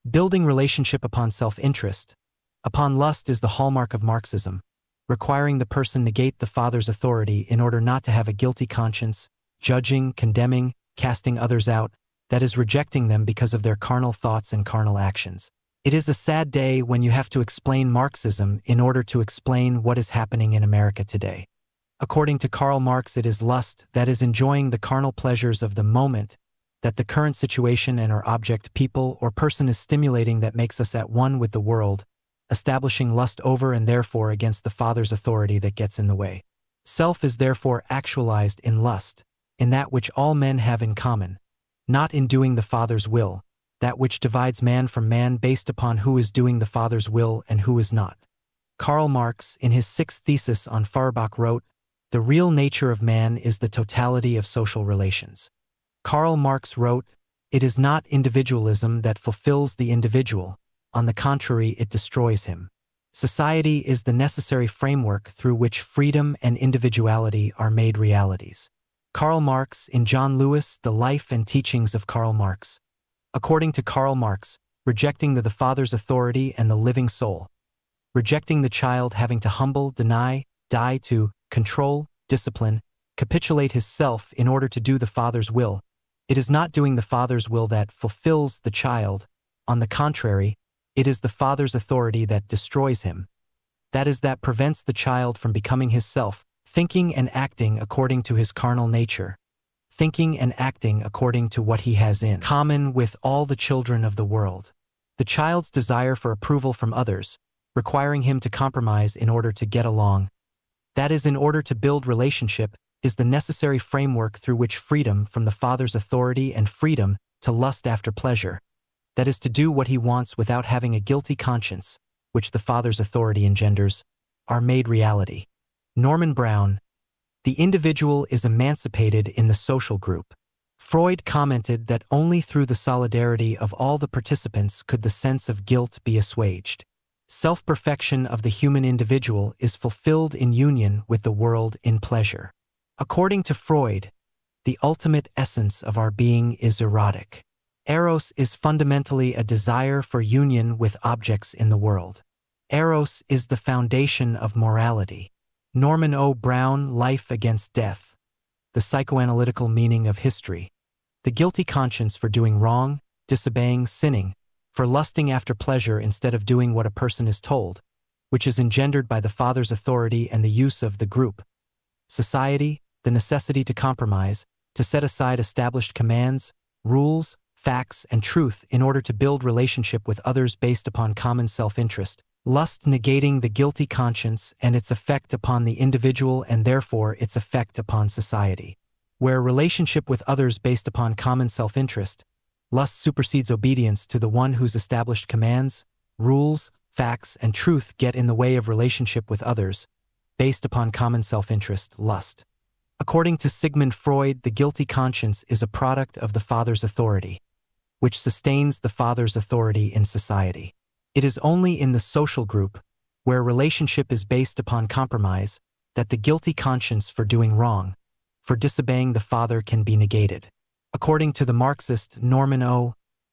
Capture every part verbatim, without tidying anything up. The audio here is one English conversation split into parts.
Building relationship upon self-interest. Upon lust is the hallmark of Marxism, requiring the person negate the father's authority in order not to have a guilty conscience, judging, condemning, casting others out, that is rejecting them because of their carnal thoughts and carnal actions. It is a sad day when you have to explain Marxism in order to explain what is happening in America today. According to Karl Marx, it is lust, that is enjoying the carnal pleasures of the moment, that the current situation and our object, people, or person is stimulating that makes us at one with the world, establishing lust over and therefore against the Father's authority that gets in the way. Self is therefore actualized in lust, in that which all men have in common, not in doing the Father's will, that which divides man from man based upon who is doing the Father's will and who is not. Karl Marx, in his sixth thesis on Feuerbach, wrote, "The real nature of man is the totality of social relations." Karl Marx wrote, "It is not individualism that fulfills the individual. On the contrary, it destroys him. Society is the necessary framework through which freedom and individuality are made realities." Karl Marx, in John Lewis, The Life and Teachings of Karl Marx. According to Karl Marx, rejecting the, the Father's authority and the living soul, rejecting the child having to humble, deny, die to, control, discipline, capitulate his self in order to do the Father's will, it is not doing the Father's will that fulfills the child. On the contrary, it is the Father's authority that destroys him. That is, that prevents the child from becoming his self, thinking and acting according to his carnal nature, thinking and acting according to what he has in common with all the children of the world. The child's desire for approval from others, requiring him to compromise in order to get along, that is, in order to build relationship, is the necessary framework through which freedom from the Father's authority and freedom to lust after pleasure, that is, to do what he wants without having a guilty conscience, which the Father's authority engenders, are made reality. Norman Brown, "The individual is emancipated in the social group." Freud commented that only through the solidarity of all the participants could the sense of guilt be assuaged. Self-perfection of the human individual is fulfilled in union with the world in pleasure. According to Freud, the ultimate essence of our being is erotic. Eros is fundamentally a desire for union with objects in the world. Eros is the foundation of morality. Norman O. Brown, Life Against Death. The Psychoanalytical Meaning of History. The guilty conscience for doing wrong, disobeying, sinning, for lusting after pleasure instead of doing what a person is told, which is engendered by the Father's authority and the use of the group. Society, the necessity to compromise, to set aside established commands, rules, facts, and truth in order to build relationship with others based upon common self-interest. Lust negating the guilty conscience and its effect upon the individual and therefore its effect upon society. Where relationship with others based upon common self-interest, lust supersedes obedience to the one whose established commands, rules, facts, and truth get in the way of relationship with others, based upon common self-interest, lust. According to Sigmund Freud, the guilty conscience is a product of the Father's authority, which sustains the Father's authority in society. It is only in the social group, where relationship is based upon compromise, that the guilty conscience for doing wrong, for disobeying the Father can be negated. According to the Marxist Norman O.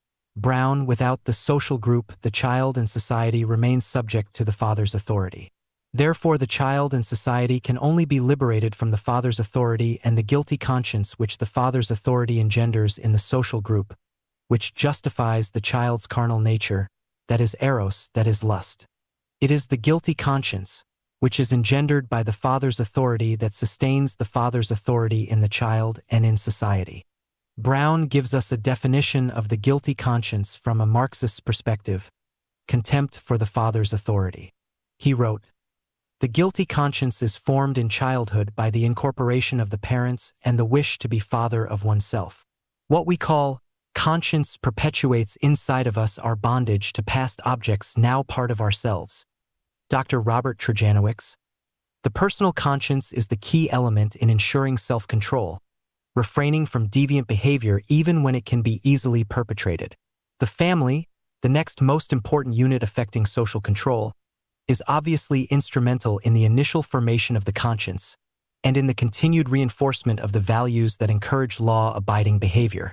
Brown, without the social group, the child and society remains subject to the Father's authority. Therefore, the child and society can only be liberated from the Father's authority and the guilty conscience which the Father's authority engenders in the social group, which justifies the child's carnal nature, that is eros, that is lust. It is the guilty conscience, which is engendered by the Father's authority, that sustains the Father's authority in the child and in society. Brown gives us a definition of the guilty conscience from a Marxist perspective: contempt for the Father's authority. He wrote, "The guilty conscience is formed in childhood by the incorporation of the parents and the wish to be father of oneself. What we call conscience perpetuates inside of us our bondage to past objects now part of ourselves." Doctor Robert Trejanowicz. The personal conscience is the key element in ensuring self-control, refraining from deviant behavior even when it can be easily perpetrated. The family, the next most important unit affecting social control, is obviously instrumental in the initial formation of the conscience and in the continued reinforcement of the values that encourage law-abiding behavior.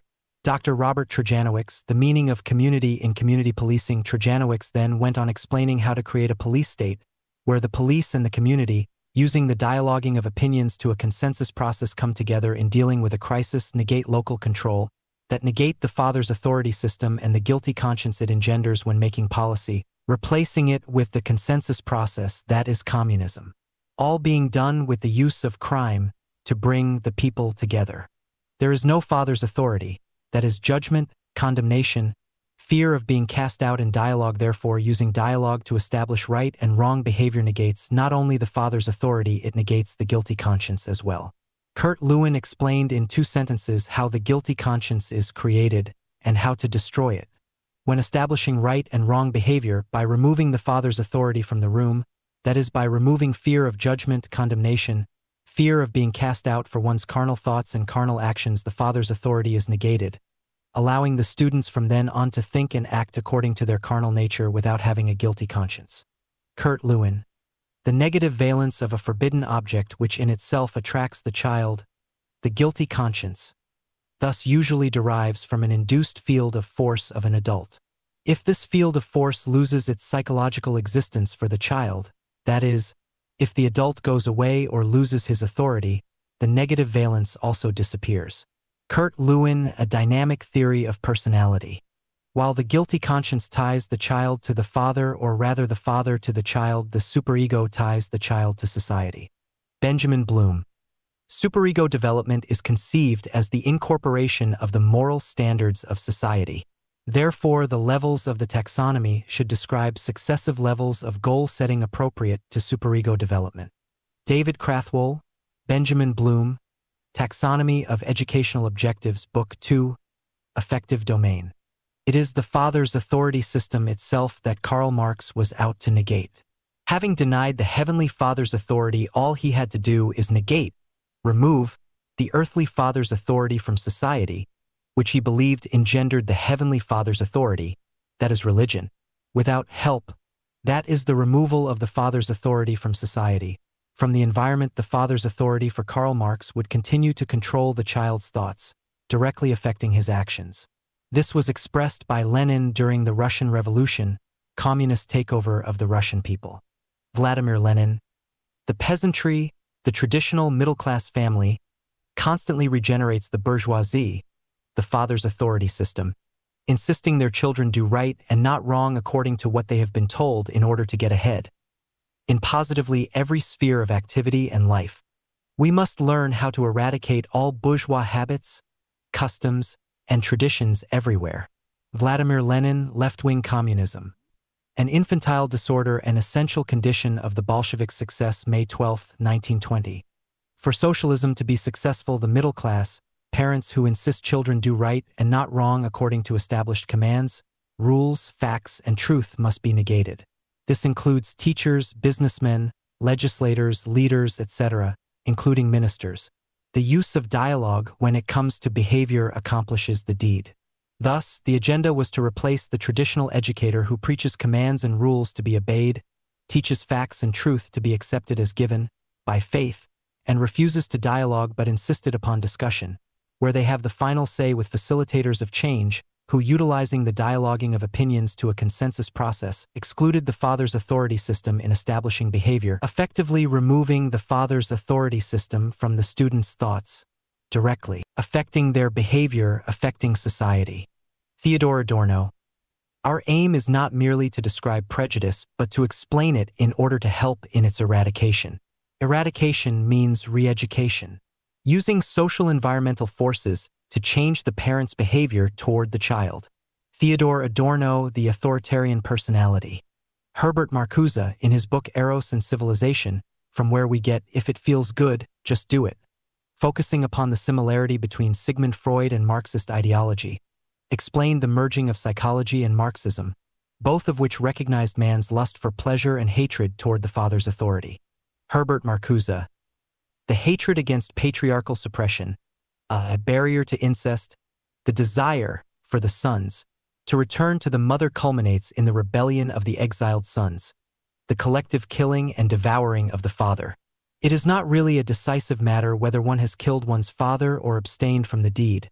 Doctor Robert Trejanowicz, The Meaning of Community in Community Policing. Trejanowicz then went on explaining how to create a police state where the police and the community, using the dialoguing of opinions to a consensus process, come together in dealing with a crisis, negate local control, that negate the father's authority system and the guilty conscience it engenders when making policy, replacing it with the consensus process that is communism. All being done with the use of crime to bring the people together. There is no father's authority, that is judgment, condemnation, fear of being cast out in dialogue. Therefore, using dialogue to establish right and wrong behavior negates not only the father's authority, it negates the guilty conscience as well. Kurt Lewin explained in two sentences how the guilty conscience is created and how to destroy it. When establishing right and wrong behavior by removing the father's authority from the room, that is by removing fear of judgment, condemnation, fear of being cast out for one's carnal thoughts and carnal actions, the father's authority is negated, allowing the students from then on to think and act according to their carnal nature without having a guilty conscience. Kurt Lewin. The negative valence of a forbidden object which in itself attracts the child, the guilty conscience, thus usually derives from an induced field of force of an adult. If this field of force loses its psychological existence for the child, that is, if the adult goes away or loses his authority, the negative valence also disappears. Kurt Lewin, A Dynamic Theory of Personality. While the guilty conscience ties the child to the father, or rather the father to the child, the superego ties the child to society. Benjamin Bloom. Superego development is conceived as the incorporation of the moral standards of society. Therefore, the levels of the taxonomy should describe successive levels of goal setting appropriate to superego development. David Krathwohl, Benjamin Bloom, Taxonomy of Educational Objectives, Book two, Affective Domain. It is the father's authority system itself that Karl Marx was out to negate. Having denied the heavenly father's authority, all he had to do is negate, remove, the earthly father's authority from society, which he believed engendered the heavenly father's authority, that is religion. Without help, that is the removal of the father's authority from society. From the environment, the father's authority for Karl Marx would continue to control the child's thoughts, directly affecting his actions. This was expressed by Lenin during the Russian Revolution, communist takeover of the Russian people. Vladimir Lenin. The peasantry, the traditional middle-class family, constantly regenerates the bourgeoisie, the father's authority system, insisting their children do right and not wrong according to what they have been told in order to get ahead. In positively every sphere of activity and life, we must learn how to eradicate all bourgeois habits, customs, and traditions everywhere. Vladimir Lenin, Left-wing communism. An infantile disorder, an essential condition of the Bolshevik success. May twelfth, nineteen twenty. For socialism to be successful, the middle class, parents who insist children do right and not wrong according to established commands, rules, facts, and truth must be negated. This includes teachers, businessmen, legislators, leaders, et cetera, including ministers. The use of dialogue when it comes to behavior accomplishes the deed. Thus, the agenda was to replace the traditional educator who preaches commands and rules to be obeyed, teaches facts and truth to be accepted as given, by faith, and refuses to dialogue but insisted upon discussion, where they have the final say with facilitators of change, who, utilizing the dialoguing of opinions to a consensus process, excluded the father's authority system in establishing behavior, effectively removing the father's authority system from the students' thoughts, directly affecting their behavior, affecting society. Theodor Adorno. Our aim is not merely to describe prejudice, but to explain it in order to help in its eradication. Eradication means re-education, using social environmental forces to change the parent's behavior toward the child. Theodor Adorno, The Authoritarian Personality. Herbert Marcuse, in his book Eros and Civilization, From Where We Get If It Feels Good, Just Do It, focusing upon the similarity between Sigmund Freud and Marxist ideology, explained the merging of psychology and Marxism, both of which recognized man's lust for pleasure and hatred toward the father's authority. Herbert Marcuse. The hatred against patriarchal suppression, a barrier to incest, the desire for the sons to return to the mother culminates in the rebellion of the exiled sons, the collective killing and devouring of the father. It is not really a decisive matter whether one has killed one's father or abstained from the deed.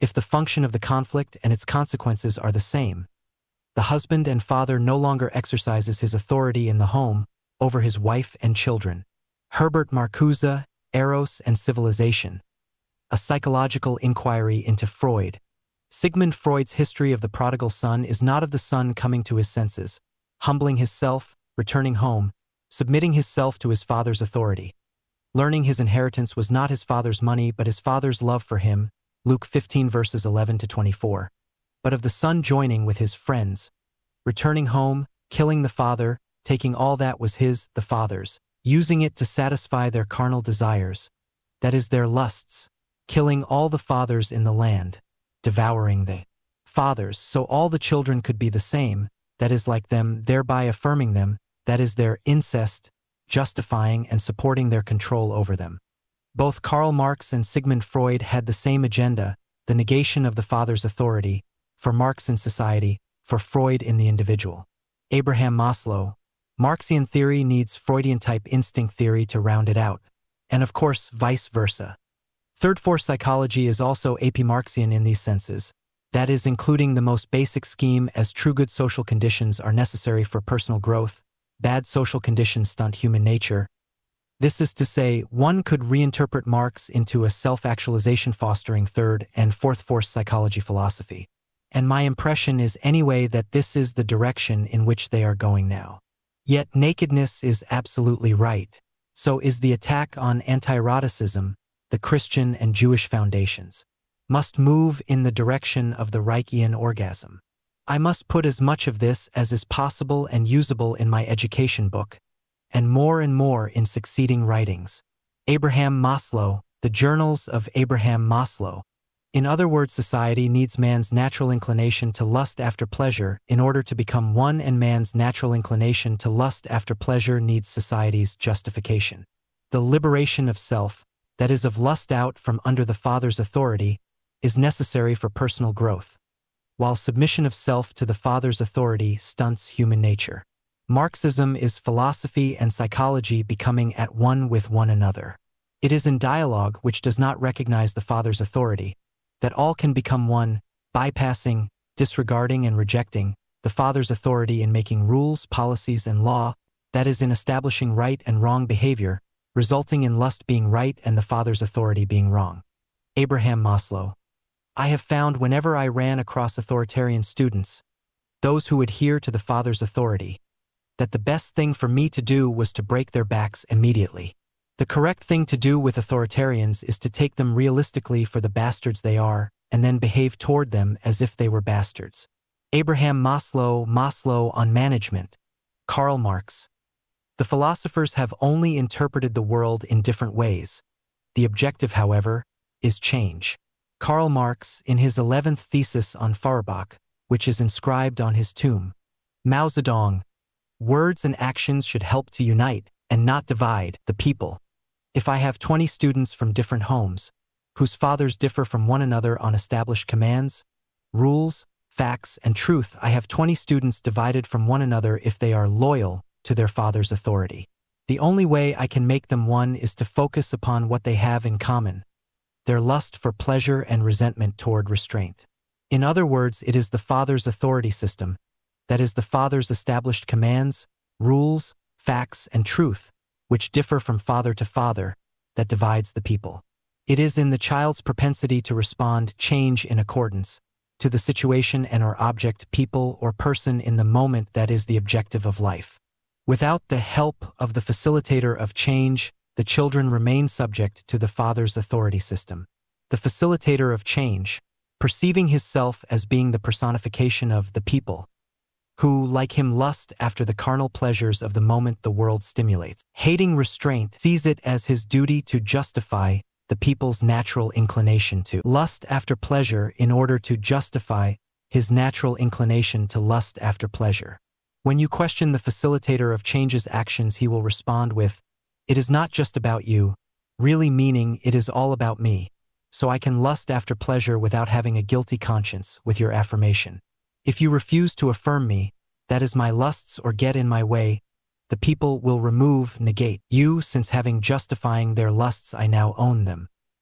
if the function of the conflict and its consequences are the same. The husband and father no longer exercises his authority in the home over his wife and children. Herbert Marcuse, Eros and Civilization. A psychological inquiry into Freud. Sigmund Freud's history of the prodigal son is not of the son coming to his senses, humbling himself, returning home, submitting himself to his father's authority. Learning his inheritance was not his father's money but his father's love for him, Luke fifteen verses eleven to twenty-four, but of the son joining with his friends, returning home, killing the father, taking all that was his, the father's, using it to satisfy their carnal desires, that is their lusts, killing all the fathers in the land, devouring the fathers so all the children could be the same, that is like them, thereby affirming them, that is their incest, justifying and supporting their control over them. Both Karl Marx and Sigmund Freud had the same agenda, the negation of the father's authority, for Marx in society, for Freud in the individual. Abraham Maslow. Marxian theory needs Freudian-type instinct theory to round it out, and of course vice versa. Third force psychology is also api-Marxian in these senses, that is, including the most basic scheme as true good social conditions are necessary for personal growth, bad social conditions stunt human nature. This is to say, one could reinterpret Marx into a self-actualization fostering third and fourth force psychology philosophy. And my impression is anyway that this is the direction in which they are going now. Yet nakedness is absolutely right. So is the attack on anti-eroticism, the Christian and Jewish foundations. Must move in the direction of the Reichian orgasm. I must put as much of this as is possible and usable in my education book, and more and more in succeeding writings. Abraham Maslow, The Journals of Abraham Maslow. In other words, society needs man's natural inclination to lust after pleasure in order to become one, and man's natural inclination to lust after pleasure needs society's justification. The liberation of self, that is of lust out from under the father's authority, is necessary for personal growth, while submission of self to the father's authority stunts human nature. Marxism is philosophy and psychology becoming at one with one another. It is in dialogue which does not recognize the father's authority that all can become one, bypassing, disregarding and rejecting the father's authority in making rules, policies and law, that is in establishing right and wrong behavior, resulting in lust being right and the father's authority being wrong. Abraham Maslow. I have found whenever I ran across authoritarian students, those who adhere to the father's authority, that the best thing for me to do was to break their backs immediately. The correct thing to do with authoritarians is to take them realistically for the bastards they are, and then behave toward them as if they were bastards. Abraham Maslow. Maslow on management. Karl Marx. The philosophers have only interpreted the world in different ways. The objective, however, is change. Karl Marx, in his eleventh thesis on Feuerbach, which is inscribed on his tomb. Mao Zedong. Words and actions should help to unite, and not divide, the people. If I have twenty students from different homes, whose fathers differ from one another on established commands, rules, facts, and truth, I have twenty students divided from one another if they are loyal to their father's authority. The only way I can make them one is to focus upon what they have in common, their lust for pleasure and resentment toward restraint. In other words, it is the father's authority system, that is the father's established commands, rules, facts, and truth, which differ from father to father, that divides the people. It is in the child's propensity to respond, change in accordance to the situation and or object, people, or person in the moment that is the objective of life. Without the help of the facilitator of change, the children remain subject to the father's authority system. The facilitator of change, perceiving himself as being the personification of the people, who, like him, lust after the carnal pleasures of the moment the world stimulates. Hating restraint, sees it as his duty to justify the people's natural inclination to lust after pleasure in order to justify his natural inclination to lust after pleasure. When you question the facilitator of change's actions, he will respond with, "It is not just about you," really meaning it is all about me, so I can lust after pleasure without having a guilty conscience with your affirmation. If you refuse to affirm me, that is my lusts, or get in my way, the people will remove, negate you, since having justifying their lusts I now own them.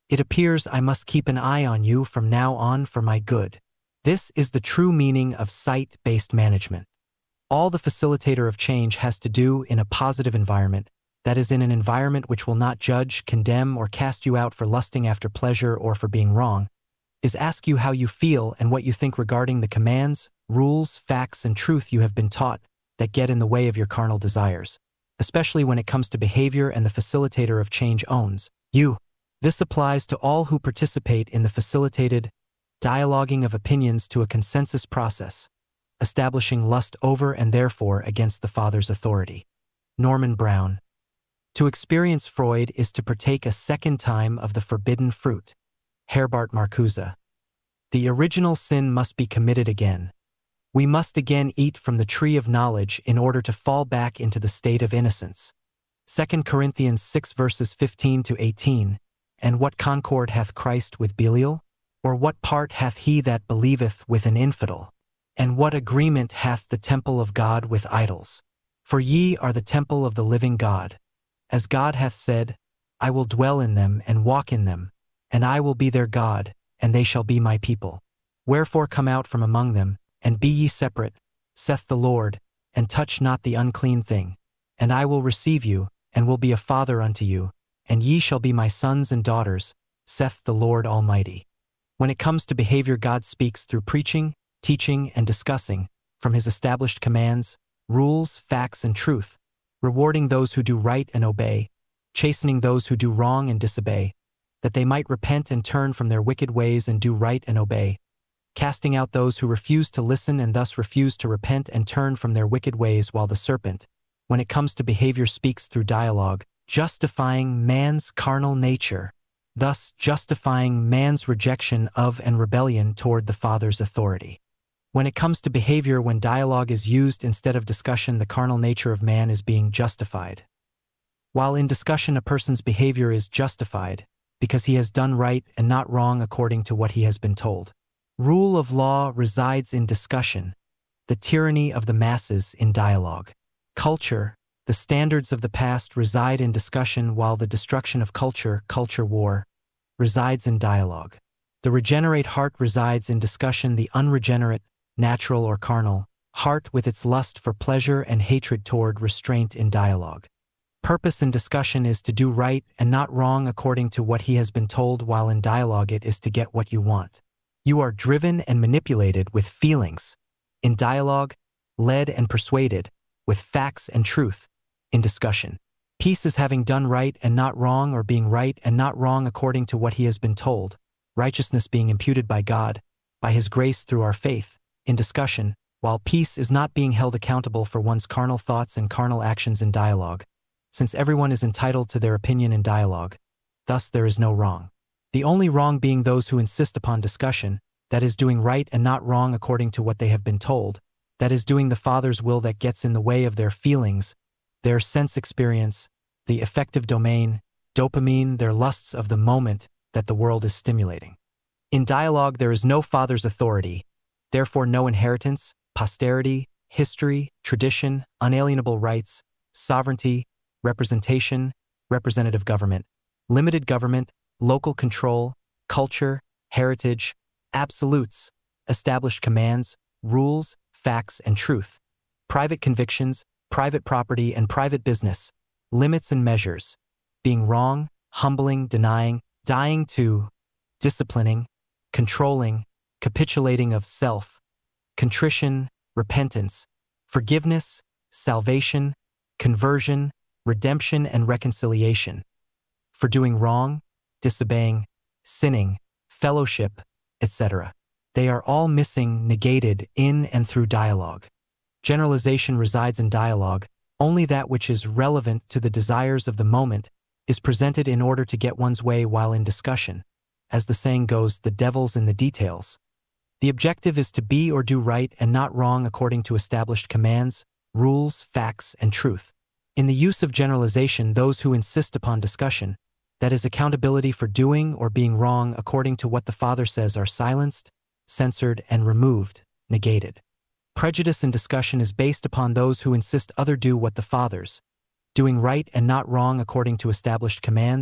It appears I must keep an eye on you from now on for my good. This is the true meaning of site-based management. All the facilitator of change has to do in a positive environment, that is in an environment which will not judge, condemn, or cast you out for lusting after pleasure or for being wrong, is ask you how you feel and what you think regarding the commands, rules, facts, and truth you have been taught that get in the way of your carnal desires, especially when it comes to behavior and the facilitator of change owns you. This applies to all who participate in the facilitated dialoguing of opinions to a consensus process, establishing lust over and therefore against the Father's authority. Norman Brown. To experience Freud is to partake a second time of the forbidden fruit. Herbert Marcuse. The original sin must be committed again. We must again eat from the tree of knowledge in order to fall back into the state of innocence. Second Corinthians six verses fifteen to eighteen. And what concord hath Christ with Belial? Or what part hath he that believeth with an infidel? And what agreement hath the temple of God with idols? For ye are the temple of the living God. As God hath said, I will dwell in them and walk in them, and I will be their God, and they shall be my people. Wherefore come out from among them, and be ye separate, saith the Lord, and touch not the unclean thing. And I will receive you, and will be a father unto you, and ye shall be my sons and daughters, saith the Lord Almighty. When it comes to behavior, God speaks through preaching, teaching, and discussing, from his established commands, rules, facts, and truth, rewarding those who do right and obey, chastening those who do wrong and disobey, that they might repent and turn from their wicked ways and do right and obey, casting out those who refuse to listen and thus refuse to repent and turn from their wicked ways, while the serpent, when it comes to behavior, speaks through dialogue, justifying man's carnal nature, thus justifying man's rejection of and rebellion toward the Father's authority. When it comes to behavior, when dialogue is used instead of discussion, the carnal nature of man is being justified. While in discussion, a person's behavior is justified because he has done right and not wrong according to what he has been told. Rule of law resides in discussion, the tyranny of the masses in dialogue. Culture, the standards of the past reside in discussion, while the destruction of culture, culture war, resides in dialogue. The regenerate heart resides in discussion, the unregenerate, natural or carnal, heart with its lust for pleasure and hatred toward restraint in dialogue. Purpose in discussion is to do right and not wrong according to what he has been told, while in dialogue it is to get what you want. You are driven and manipulated with feelings. In dialogue, led and persuaded with facts and truth. In discussion, peace is having done right and not wrong, or being right and not wrong according to what he has been told. Righteousness being imputed by God, by his grace through our faith. In discussion, while peace is not being held accountable for one's carnal thoughts and carnal actions in dialogue, since everyone is entitled to their opinion in dialogue, thus there is no wrong. The only wrong being those who insist upon discussion, that is doing right and not wrong according to what they have been told, that is doing the Father's will, that gets in the way of their feelings, their sense experience, the affective domain, dopamine, their lusts of the moment that the world is stimulating. In dialogue there is no Father's authority, therefore no inheritance, posterity, history, tradition, unalienable rights, sovereignty, representation, representative government, limited government, local control, culture, heritage, absolutes, established commands, rules, facts, and truth, private convictions, private property and private business, limits and measures, being wrong, humbling, denying, dying to, disciplining, controlling, capitulating of self, contrition, repentance, forgiveness, salvation, conversion, redemption and reconciliation, for doing wrong, disobeying, sinning, fellowship, et cetera. They are all missing, negated in and through dialogue. Generalization resides in dialogue. Only that which is relevant to the desires of the moment is presented in order to get one's way, while in discussion, as the saying goes, the devil's in the details. The objective is to be or do right and not wrong according to established commands, rules, facts, and truth. In the use of generalization, those who insist upon discussion, that is accountability for doing or being wrong according to what the Father says, are silenced, censored, and removed, negated. Prejudice in discussion is based upon those who insist other do what the Father's, doing right and not wrong according to established commands,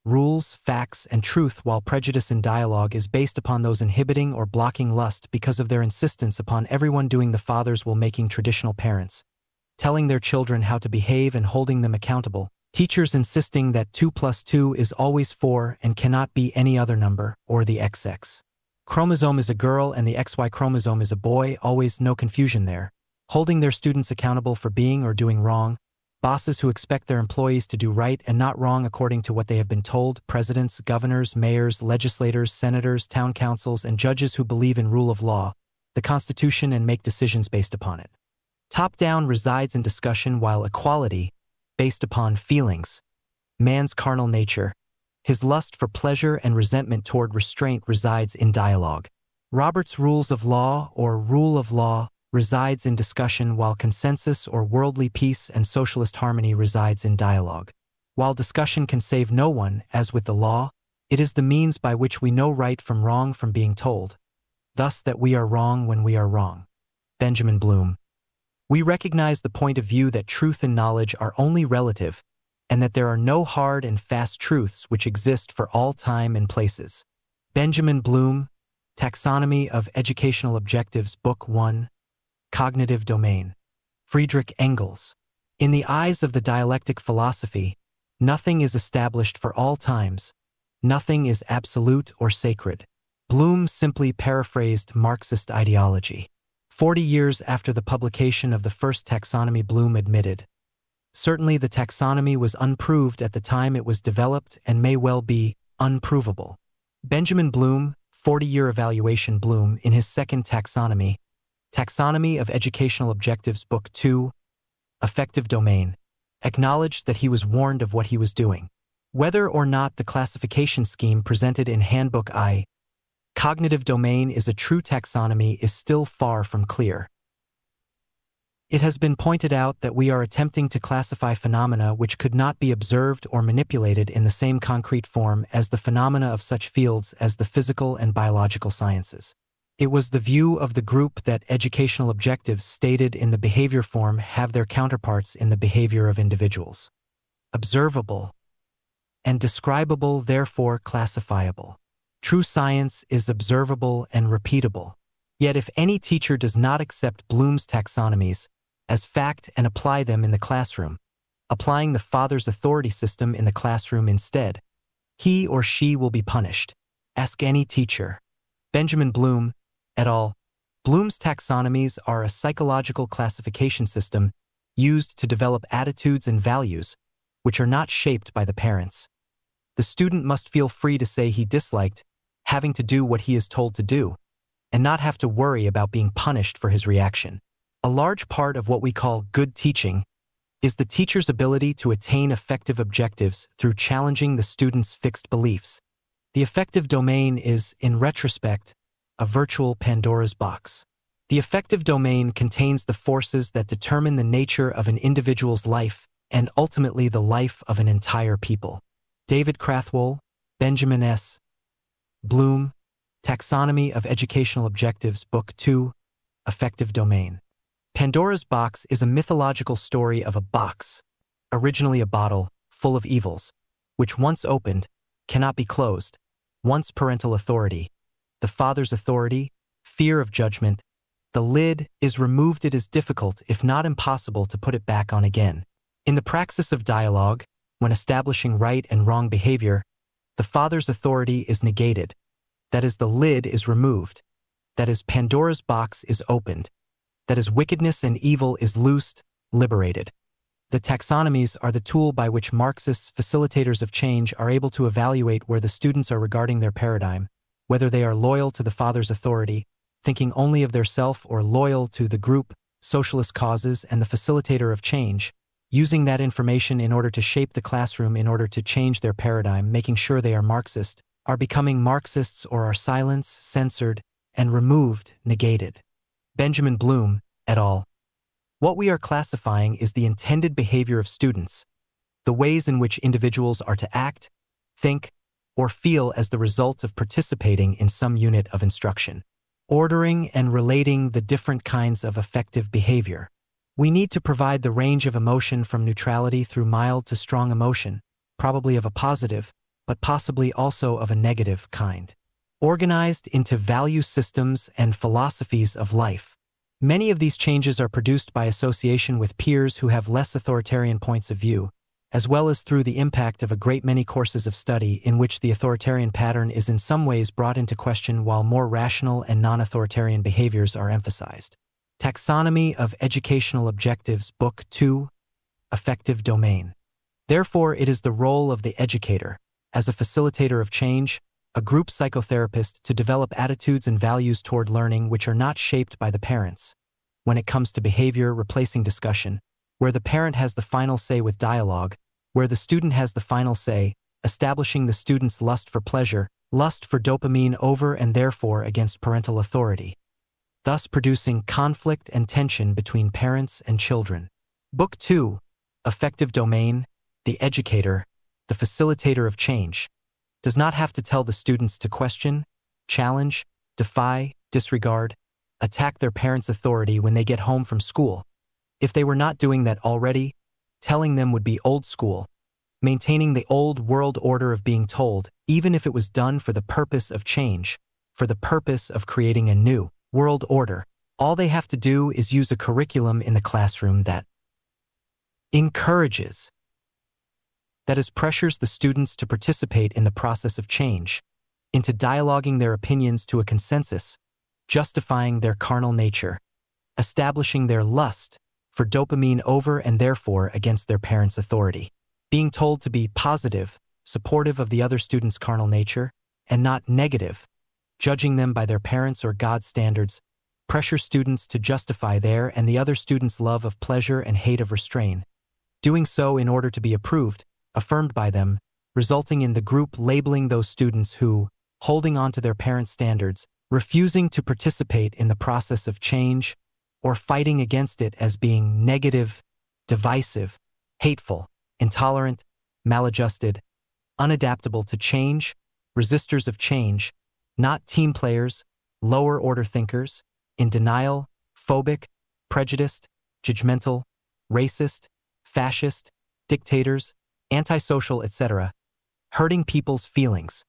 rules, facts, and truth, while prejudice in dialogue is based upon those inhibiting or blocking lust because of their insistence upon everyone doing the fathers while making traditional parents, telling their children how to behave and holding them accountable, teachers insisting that two plus two is always four and cannot be any other number, or the X X chromosome is a girl and the X Y chromosome is a boy, always no confusion there, holding their students accountable for being or doing wrong, bosses who expect their employees to do right and not wrong according to what they have been told, presidents, governors, mayors, legislators, senators, town councils, and judges who believe in rule of law, the Constitution, and make decisions based upon it. Top-down resides in discussion, while equality, based upon feelings, man's carnal nature, his lust for pleasure and resentment toward restraint, resides in dialogue. Robert's rules of law, or rule of law, resides in discussion, while consensus or worldly peace and socialist harmony resides in dialogue. While discussion can save no one, as with the law, it is the means by which we know right from wrong from being told, thus that we are wrong when we are wrong. Benjamin Bloom. We recognize the point of view that truth and knowledge are only relative, and that there are no hard and fast truths which exist for all time and places. Benjamin Bloom, Taxonomy of Educational Objectives, Book one, Cognitive Domain. Friedrich Engels. In the eyes of the dialectic philosophy, nothing is established for all times, nothing is absolute or sacred. Bloom simply paraphrased Marxist ideology. Forty years after the publication of the first taxonomy, Bloom admitted, "Certainly the taxonomy was unproved at the time it was developed and may well be unprovable." Benjamin Bloom, forty-year evaluation. Bloom, in his second taxonomy, Taxonomy of Educational Objectives, Book two, Affective Domain, acknowledged that he was warned of what he was doing. Whether or not the classification scheme presented in Handbook I, Cognitive Domain, is a true taxonomy is still far from clear. It has been pointed out that we are attempting to classify phenomena which could not be observed or manipulated in the same concrete form as the phenomena of such fields as the physical and biological sciences. It was the view of the group that educational objectives stated in the behavior form have their counterparts in the behavior of individuals. Observable and describable, therefore classifiable. True science is observable and repeatable. Yet if any teacher does not accept Bloom's taxonomies as fact and apply them in the classroom, applying the father's authority system in the classroom instead, he or she will be punished. Ask any teacher. Benjamin Bloom, et al. Bloom's taxonomies are a psychological classification system used to develop attitudes and values which are not shaped by the parents. The student must feel free to say he disliked having to do what he is told to do, and not have to worry about being punished for his reaction. A large part of what we call good teaching is the teacher's ability to attain effective objectives through challenging the student's fixed beliefs. The affective domain is, in retrospect, a virtual Pandora's box. The affective domain contains the forces that determine the nature of an individual's life and ultimately the life of an entire people. David Crathwohl, Benjamin S. Bloom, Taxonomy of Educational Objectives, Book two, Affective Domain. Pandora's box is a mythological story of a box, originally a bottle, full of evils, which once opened, cannot be closed. Once parental authority, the father's authority, fear of judgment, the lid is removed, it is difficult, if not impossible, to put it back on again. In the praxis of dialogue, when establishing right and wrong behavior, the father's authority is negated. That is, the lid is removed. That is, Pandora's box is opened. That is, wickedness and evil is loosed, liberated. The taxonomies are the tool by which Marxists, facilitators of change, are able to evaluate where the students are regarding their paradigm, whether they are loyal to the father's authority, thinking only of their self, or loyal to the group, socialist causes, and the facilitator of change, using that information in order to shape the classroom in order to change their paradigm, making sure they are Marxist, are becoming Marxists, or are silenced, censored, and removed, negated. Benjamin Bloom, et al. What we are classifying is the intended behavior of students, the ways in which individuals are to act, think, or feel as the result of participating in some unit of instruction. Ordering and relating the different kinds of affective behavior. We need to provide the range of emotion from neutrality through mild to strong emotion, probably of a positive, but possibly also of a negative kind. Organized into value systems and philosophies of life. Many of these changes are produced by association with peers who have less authoritarian points of view, as well as through the impact of a great many courses of study in which the authoritarian pattern is in some ways brought into question while more rational and non-authoritarian behaviors are emphasized. Taxonomy of Educational Objectives, Book two, Affective Domain. Therefore, it is the role of the educator, as a facilitator of change, a group psychotherapist, to develop attitudes and values toward learning which are not shaped by the parents. When it comes to behavior replacing discussion, where the parent has the final say with dialogue, where the student has the final say, establishing the student's lust for pleasure, lust for dopamine over and therefore against parental authority, thus producing conflict and tension between parents and children. Book two, Affective Domain. The educator, the facilitator of change, does not have to tell the students to question, challenge, defy, disregard, attack their parents' authority when they get home from school. If they were not doing that already, telling them would be old school, maintaining the old world order of being told, even if it was done for the purpose of change, for the purpose of creating a new world order. All they have to do is use a curriculum in the classroom that encourages, that is, pressures the students to participate in the process of change, into dialoguing their opinions to a consensus, justifying their carnal nature, establishing their lust for dopamine over and therefore against their parents' authority, being told to be positive, supportive of the other student's carnal nature, and not negative, judging them by their parents' or God's standards, pressure students to justify their and the other student's love of pleasure and hate of restraint, doing so in order to be approved, affirmed by them, resulting in the group labeling those students who, holding on to their parents' standards, refusing to participate in the process of change, or fighting against it as being negative, divisive, hateful, intolerant, maladjusted, unadaptable to change, resistors of change, not team players, lower-order thinkers, in denial, phobic, prejudiced, judgmental, racist, fascist, dictators, antisocial, et cetera, hurting people's feelings,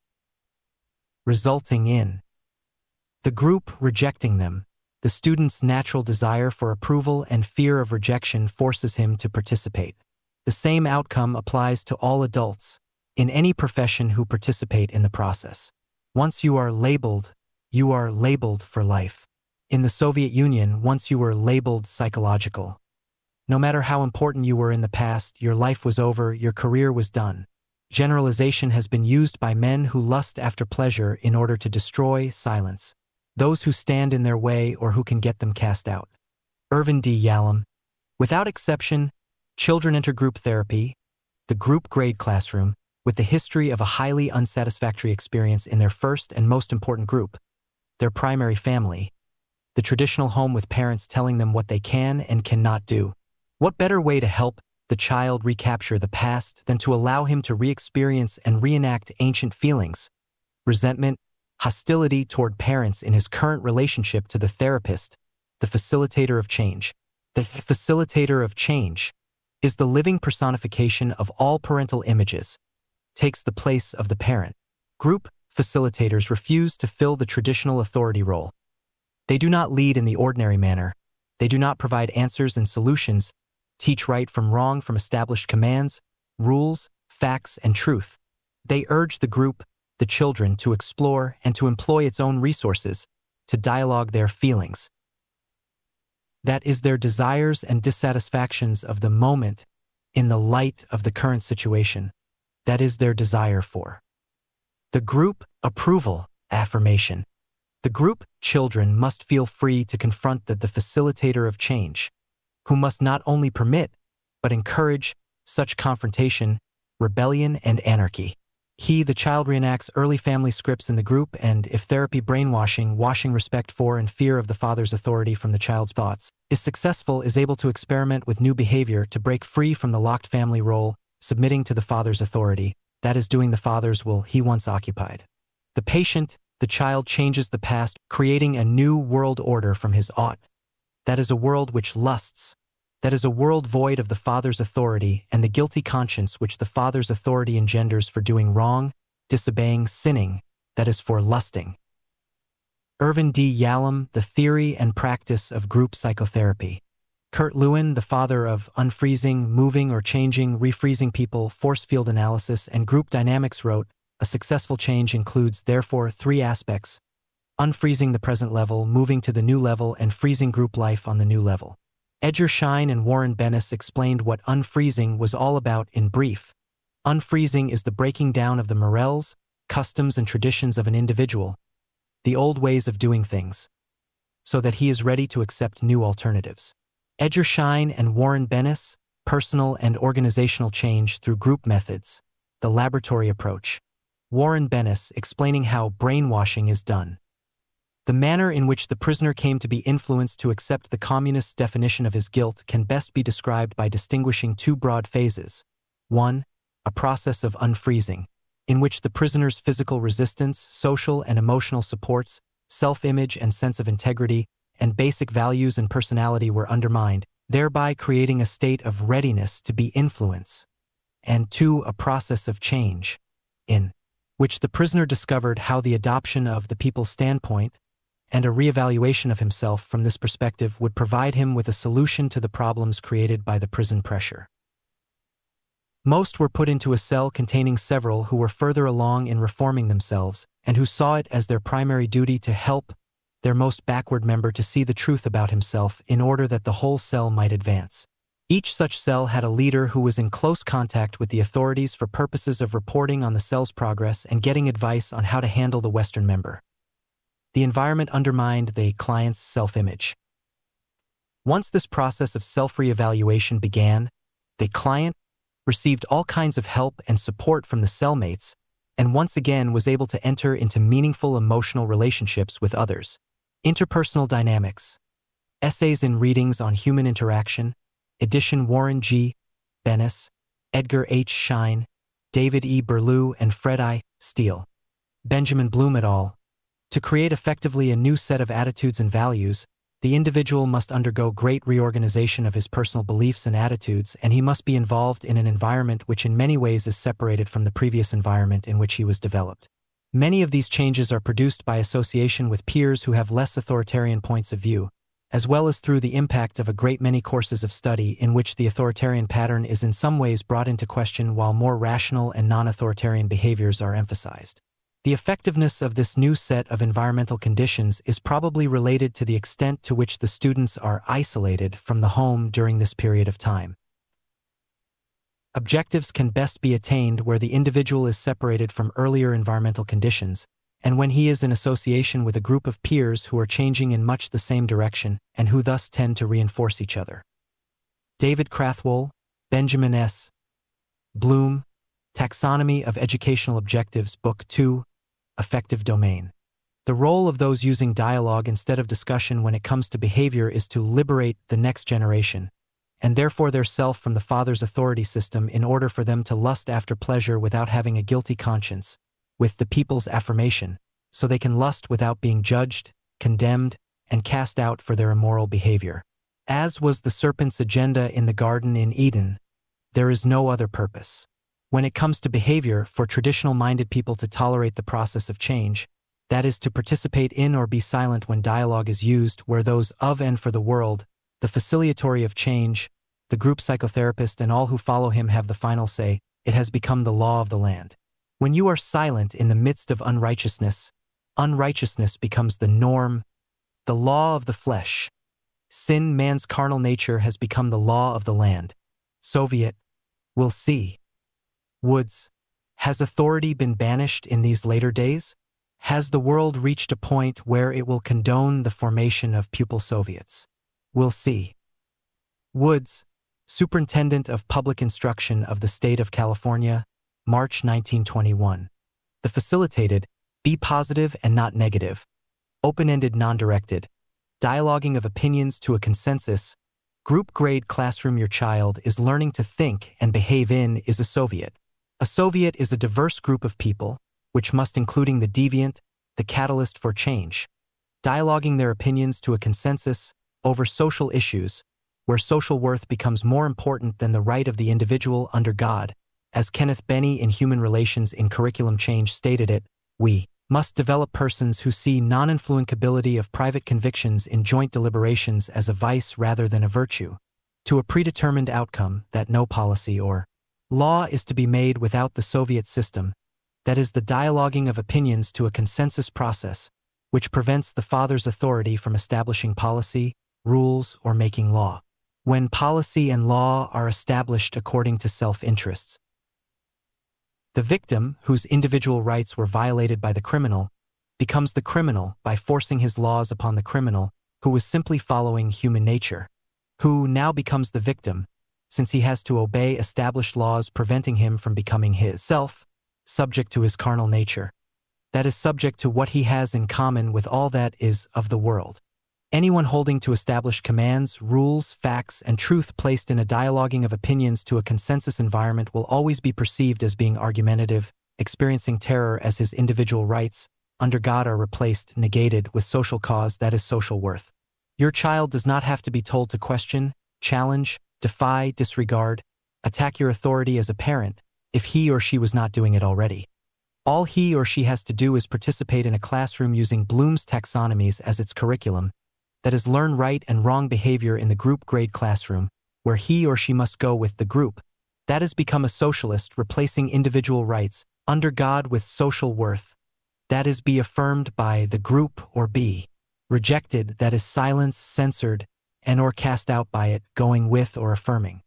resulting in the group rejecting them. The student's natural desire for approval and fear of rejection forces him to participate. The same outcome applies to all adults in any profession who participate in the process. Once you are labeled, you are labeled for life. In the Soviet Union, once you were labeled psychological. No matter how important you were in the past, your life was over, your career was done. Generalization has been used by men who lust after pleasure in order to destroy, silence those who stand in their way or who can get them cast out. Irvin D. Yalom. Without exception, children enter group therapy, the group grade classroom, with the history of a highly unsatisfactory experience in their first and most important group, their primary family, the traditional home with parents telling them what they can and cannot do. What better way to help the child recapture the past than to allow him to re-experience and reenact ancient feelings, resentment, hostility toward parents in his current relationship to the therapist, the facilitator of change. The facilitator of change is the living personification of all parental images, takes the place of the parent. Group facilitators refuse to fill the traditional authority role. They do not lead in the ordinary manner. They do not provide answers and solutions, teach right from wrong from established commands, rules, facts, and truth. They urge the group, the children, to explore and to employ its own resources, to dialogue their feelings. That is, their desires and dissatisfactions of the moment in the light of the current situation. That is their desire for the group approval, affirmation. The group children must feel free to confront the, the facilitator of change, who must not only permit, but encourage such confrontation, rebellion, and anarchy. He, the child, reenacts early family scripts in the group, and if therapy brainwashing, washing respect for and fear of the father's authority from the child's thoughts, is successful, is able to experiment with new behavior to break free from the locked family role, submitting to the father's authority, that is, doing the father's will he once occupied. The patient, the child, changes the past, creating a new world order from his ought. That is a world which lusts. That is a world void of the father's authority and the guilty conscience which the father's authority engenders for doing wrong, disobeying, sinning, that is for lusting. Irvin D. Yalom, The Theory and Practice of Group Psychotherapy. Kurt Lewin, the father of unfreezing, moving or changing, refreezing people, force field analysis, and group dynamics, wrote, "A successful change includes, therefore, three aspects: unfreezing the present level, moving to the new level, and freezing group life on the new level." Edgar Schein and Warren Bennis explained what unfreezing was all about in brief. Unfreezing is the breaking down of the morals, customs, and traditions of an individual, the old ways of doing things, so that he is ready to accept new alternatives. Edgar Schein and Warren Bennis, Personal and Organizational Change Through Group Methods, the Laboratory Approach. Warren Bennis explaining how brainwashing is done. The manner in which the prisoner came to be influenced to accept the communist's definition of his guilt can best be described by distinguishing two broad phases. One, a process of unfreezing, in which the prisoner's physical resistance, social and emotional supports, self-image and sense of integrity, and basic values and personality were undermined, thereby creating a state of readiness to be influenced. And two, a process of change, in which the prisoner discovered how the adoption of the people's standpoint and a reevaluation of himself from this perspective would provide him with a solution to the problems created by the prison pressure. Most were put into a cell containing several who were further along in reforming themselves and who saw it as their primary duty to help their most backward member to see the truth about himself in order that the whole cell might advance. Each such cell had a leader who was in close contact with the authorities for purposes of reporting on the cell's progress and getting advice on how to handle the Western member. The environment undermined the client's self-image. Once this process of self-reevaluation began, the client received all kinds of help and support from the cellmates and once again was able to enter into meaningful emotional relationships with others. Interpersonal Dynamics. Essays and Readings on Human Interaction. Edition Warren G. Bennis, Edgar H. Schein, David E. Berlew, and Fred I. Steele. Benjamin Bloom et al. To create effectively a new set of attitudes and values, the individual must undergo great reorganization of his personal beliefs and attitudes, and he must be involved in an environment which in many ways is separated from the previous environment in which he was developed. Many of these changes are produced by association with peers who have less authoritarian points of view, as well as through the impact of a great many courses of study in which the authoritarian pattern is in some ways brought into question while more rational and non-authoritarian behaviors are emphasized. The effectiveness of this new set of environmental conditions is probably related to the extent to which the students are isolated from the home during this period of time. Objectives can best be attained where the individual is separated from earlier environmental conditions, and when he is in association with a group of peers who are changing in much the same direction and who thus tend to reinforce each other. David Krathwohl, Benjamin S. Bloom, Taxonomy of Educational Objectives, Book two, Affective Domain. The role of those using dialogue instead of discussion when it comes to behavior is to liberate the next generation, and therefore their self from the father's authority system in order for them to lust after pleasure without having a guilty conscience, with the people's affirmation, so they can lust without being judged, condemned, and cast out for their immoral behavior. As was the serpent's agenda in the Garden in Eden, there is no other purpose. When it comes to behavior, for traditional-minded people to tolerate the process of change, that is to participate in or be silent when dialogue is used where those of and for the world, the facilitatory of change, the group psychotherapist and all who follow him have the final say, it has become the law of the land. When you are silent in the midst of unrighteousness, unrighteousness becomes the norm, the law of the flesh. Sin, man's carnal nature, has become the law of the land. Soviet. We'll see. Woods. Has authority been banished in these later days? Has the world reached a point where it will condone the formation of pupil Soviets? We'll see. Woods, Superintendent of Public Instruction of the State of California, March nineteen twenty-one. The facilitated, be positive and not negative, open-ended, non-directed, dialoguing of opinions to a consensus, group-grade classroom your child is learning to think and behave in is a Soviet. A Soviet is a diverse group of people, which must including the deviant, the catalyst for change, dialoguing their opinions to a consensus over social issues, where social worth becomes more important than the right of the individual under God, As Kenneth Benny in Human Relations in Curriculum Change stated it, we must develop persons who see non-influencability of private convictions in joint deliberations as a vice rather than a virtue, to a predetermined outcome that no policy or law is to be made without the Soviet system, that is the dialoguing of opinions to a consensus process, which prevents the father's authority from establishing policy, rules, or making law. When policy and law are established according to self-interests, the victim, whose individual rights were violated by the criminal, becomes the criminal by forcing his laws upon the criminal, who was simply following human nature, who now becomes the victim, since he has to obey established laws preventing him from becoming his self, subject to his carnal nature, that is subject to what he has in common with all that is of the world. Anyone holding to established commands, rules, facts, and truth placed in a dialoguing of opinions to a consensus environment will always be perceived as being argumentative, experiencing terror as his individual rights, under God, are replaced, negated, with social cause, that is social worth. Your child does not have to be told to question, challenge, defy, disregard, attack your authority as a parent, if he or she was not doing it already. All he or she has to do is participate in a classroom using Bloom's taxonomies as its curriculum, that is, learn right and wrong behavior in the group grade classroom, where he or she must go with the group. That is, become a socialist, replacing individual rights, under God, with social worth. That is, be affirmed by the group or be rejected, that is, silenced, censored, and or cast out by it, going with or affirming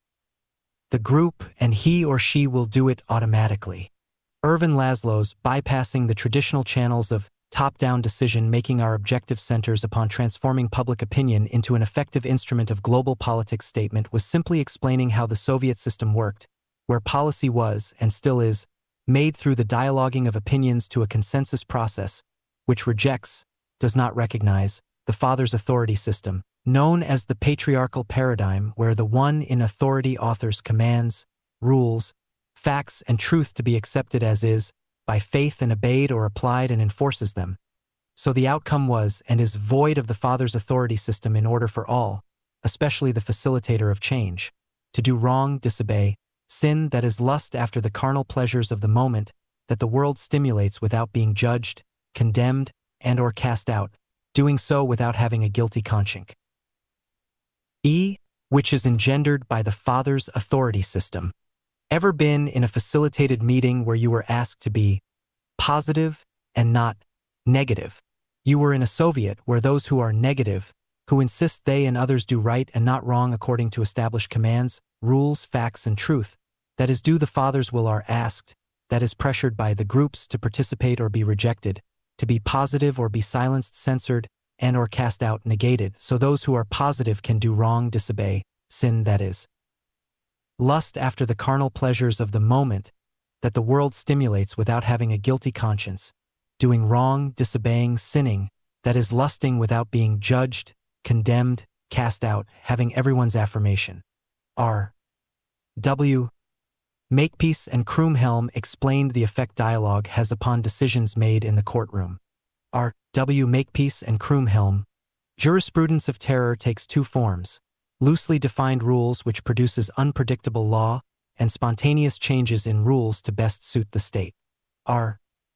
the group, and he or she will do it automatically. Ervin Laszlo's bypassing the traditional channels of top-down decision-making, our objective centers upon transforming public opinion into an effective instrument of global politics statement, was simply explaining how the Soviet system worked, where policy was, and still is, made through the dialoguing of opinions to a consensus process, which rejects, does not recognize, the father's authority system, known as the patriarchal paradigm, where the one in authority authors commands, rules, facts, and truth to be accepted as is, by faith, and obeyed or applied, and enforces them. So the outcome was and is void of the father's authority system in order for all, especially the facilitator of change, to do wrong, disobey, sin, that is lust after the carnal pleasures of the moment that the world stimulates without being judged, condemned, and or cast out, doing so without having a guilty conscience. E, which is engendered by the father's authority system. Ever been in a facilitated meeting where you were asked to be positive and not negative? You were in a Soviet where those who are negative, who insist they and others do right and not wrong according to established commands, rules, facts, and truth, that is, do the father's will, are asked, that is, pressured by the groups to participate or be rejected, to be positive or be silenced, censored, and or cast out, negated, so those who are positive can do wrong, disobey, sin, that is, lust after the carnal pleasures of the moment that the world stimulates without having a guilty conscience, doing wrong, disobeying, sinning, that is, lusting without being judged, condemned, cast out, having everyone's affirmation. R. W. Makepeace and Krummhelm explained the effect dialogue has upon decisions made in the courtroom. R. W. Makepeace and Krummhelm. Jurisprudence of terror takes two forms: loosely defined rules which produces unpredictable law, and spontaneous changes in rules to best suit the state. R.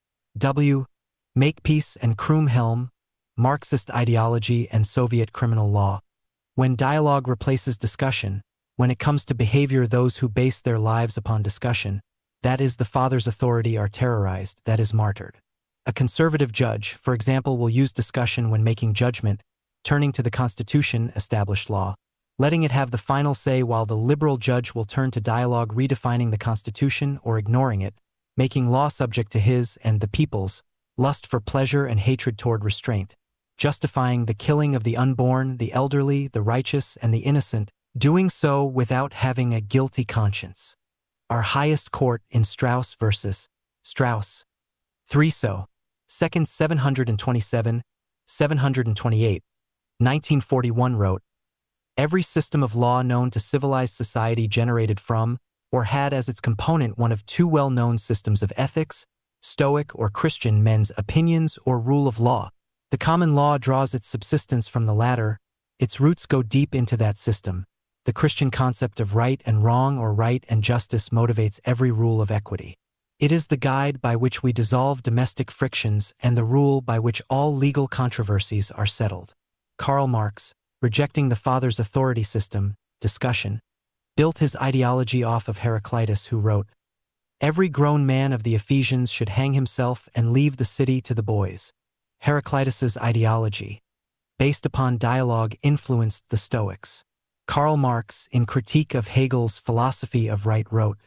W. Makepeace and Krummhelm, Marxist ideology and Soviet criminal law. When dialogue replaces discussion, when it comes to behavior, those who base their lives upon discussion, that is, the father's authority, are terrorized, that is, martyred. A conservative judge, for example, will use discussion when making judgment, turning to the Constitution, established law, letting it have the final say, while the liberal judge will turn to dialogue, redefining the Constitution or ignoring it, making law subject to his and the people's lust for pleasure and hatred toward restraint, justifying the killing of the unborn, the elderly, the righteous, and the innocent, doing so without having a guilty conscience. Our highest court in Strauss versus Strauss. three So, second seven twenty-seven, seven twenty-eight, nineteen forty-one wrote, every system of law known to civilized society generated from, or had as its component one of two well-known systems of ethics, Stoic or Christian men's opinions or rule of law. The common law draws its subsistence from the latter, its roots go deep into that system, The Christian concept of right and wrong or right and justice motivates every rule of equity. It is the guide by which we dissolve domestic frictions and the rule by which all legal controversies are settled. Karl Marx, rejecting the father's authority system, discussion, built his ideology off of Heraclitus, who wrote, "Every grown man of the Ephesians should hang himself and leave the city to the boys." Heraclitus's ideology, based upon dialogue, influenced the Stoics. Karl Marx, in Critique of Hegel's Philosophy of Right, wrote,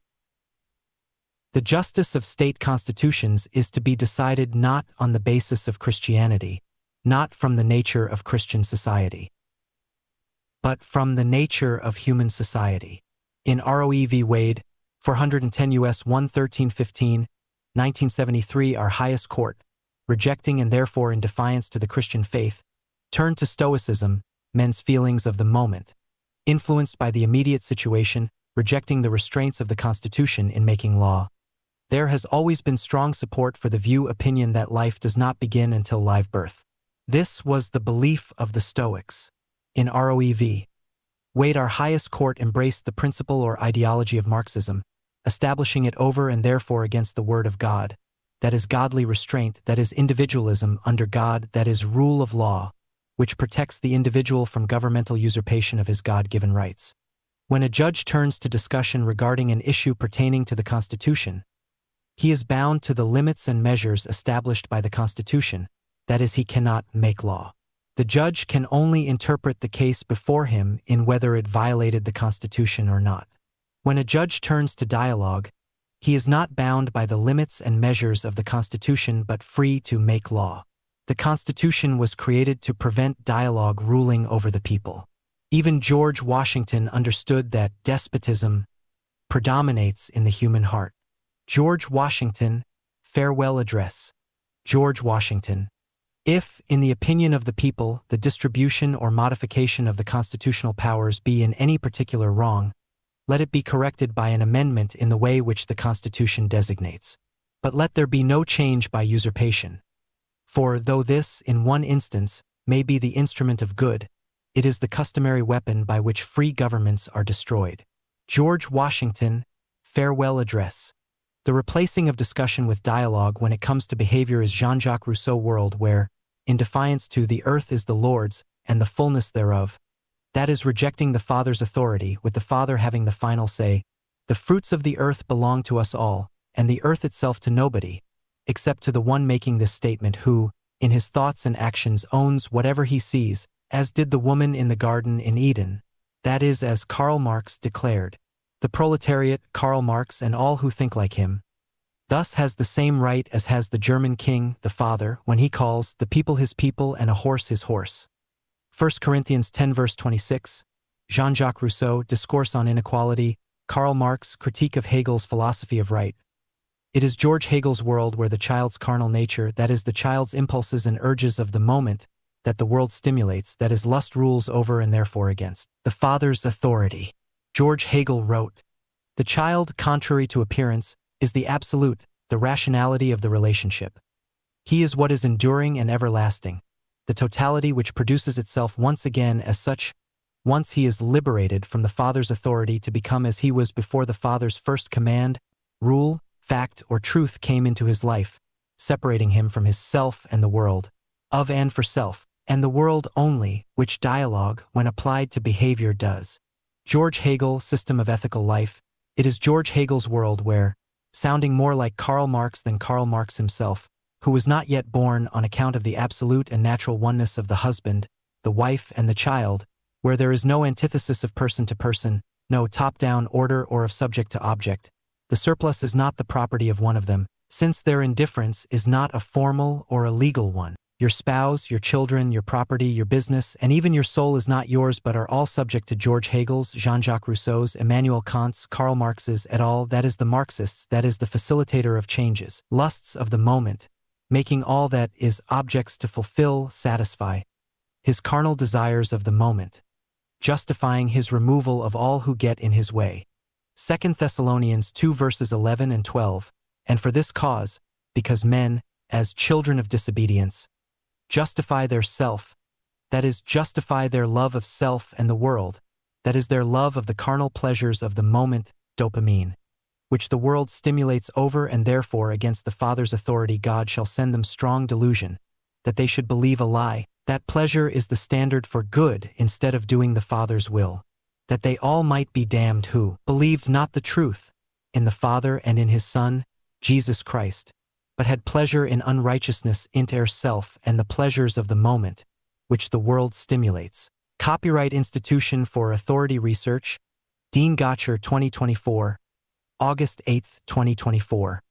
"The justice of state constitutions is to be decided not on the basis of Christianity, not from the nature of Christian society, but from the nature of human society." In Roe v. Wade, four ten U S one thirteen fifteen, nineteen seventy-three, our highest court, rejecting and therefore in defiance to the Christian faith, turned to Stoicism, men's feelings of the moment, influenced by the immediate situation, rejecting the restraints of the Constitution in making law. There has always been strong support for the view opinion that life does not begin until live birth. This was the belief of the Stoics. In Roe v. Wade, our highest court embraced the principle or ideology of Marxism, establishing it over and therefore against the Word of God, that is godly restraint, that is individualism under God, that is rule of law, which protects the individual from governmental usurpation of his God-given rights. When a judge turns to discussion regarding an issue pertaining to the Constitution, he is bound to the limits and measures established by the Constitution, that is, he cannot make law. The judge can only interpret the case before him in whether it violated the Constitution or not. When a judge turns to dialogue, he is not bound by the limits and measures of the Constitution but free to make law. The Constitution was created to prevent dialogue ruling over the people. Even George Washington understood that despotism predominates in the human heart. George Washington, Farewell Address. George Washington. If, in the opinion of the people, the distribution or modification of the constitutional powers be in any particular wrong, let it be corrected by an amendment in the way which the Constitution designates. But let there be no change by usurpation. For though this, in one instance, may be the instrument of good, it is the customary weapon by which free governments are destroyed. George Washington, Farewell Address. The replacing of discussion with dialogue when it comes to behavior is Jean-Jacques Rousseau world where, in defiance to the earth is the Lord's and the fullness thereof, that is rejecting the Father's authority, with the Father having the final say, the fruits of the earth belong to us all, and the earth itself to nobody, except to the one making this statement who, in his thoughts and actions owns whatever he sees, as did the woman in the garden in Eden. That is as Karl Marx declared. The proletariat, Karl Marx, and all who think like him, thus has the same right as has the German king, the father, when he calls the people his people and a horse his horse. First Corinthians ten verse twenty-six, Jean-Jacques Rousseau, Discourse on Inequality, Karl Marx, Critique of Hegel's Philosophy of Right. It is George Hegel's world where the child's carnal nature, that is the child's impulses and urges of the moment, that the world stimulates, that is lust rules over and therefore against the father's authority. George Hegel wrote, "The child, contrary to appearance, is the absolute, the rationality of the relationship. He is what is enduring and everlasting, the totality which produces itself once again as such, once he is liberated from the Father's authority to become as he was before the Father's first command, rule, fact, or truth came into his life, separating him from his self and the world, of and for self, and the world only, which dialogue, when applied to behavior, does." George Hegel, System of Ethical Life. It is George Hegel's world where, sounding more like Karl Marx than Karl Marx himself, who was not yet born on account of the absolute and natural oneness of the husband, the wife, and the child, where there is no antithesis of person to person, no top-down order or of subject to object, the surplus is not the property of one of them, since their indifference is not a formal or a legal one. Your spouse, your children, your property, your business, and even your soul is not yours but are all subject to George Hegel's, Jean-Jacques Rousseau's, Immanuel Kant's, Karl Marx's et al. That is the Marxists, that is the facilitator of changes, lusts of the moment, making all that is objects to fulfill, satisfy his carnal desires of the moment, justifying his removal of all who get in his way. Second Thessalonians two verses eleven and twelve, and for this cause, because men, as children of disobedience, justify their self, that is, justify their love of self and the world, that is their love of the carnal pleasures of the moment, dopamine, which the world stimulates over, and therefore against the Father's authority God shall send them strong delusion, that they should believe a lie, that pleasure is the standard for good instead of doing the Father's will, that they all might be damned who believed not the truth in the Father and in his Son, Jesus Christ, but had pleasure in unrighteousness inter self and the pleasures of the moment, which the world stimulates. Copyright Institution for Authority Research, Dean Gotcher twenty twenty-four, August eighth, twenty twenty-four.